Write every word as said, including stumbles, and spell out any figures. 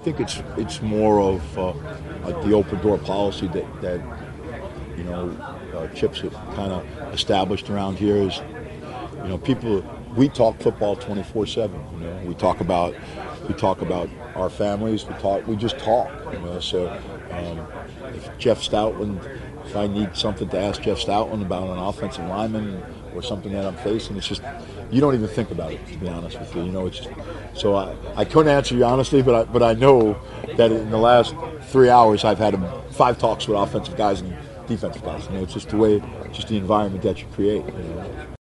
think it's it's more of uh, like the open door policy that that you know uh, Chips have kind of established around here is, you know, people, we talk football twenty-four seven. You know, we talk about we talk about our families. We talk we just talk. You know, so um, if Jeff Stoutland, if I need something to ask Jeff Stoutland about an offensive lineman or something that I'm facing, it's just you don't even think about it, to be honest with you. You know, it's just, so I, I couldn't answer you honestly, but I but I know that in the last three hours I've had five talks with offensive guys and defensive guys. You know, it's just the way, just the environment that you create. You know?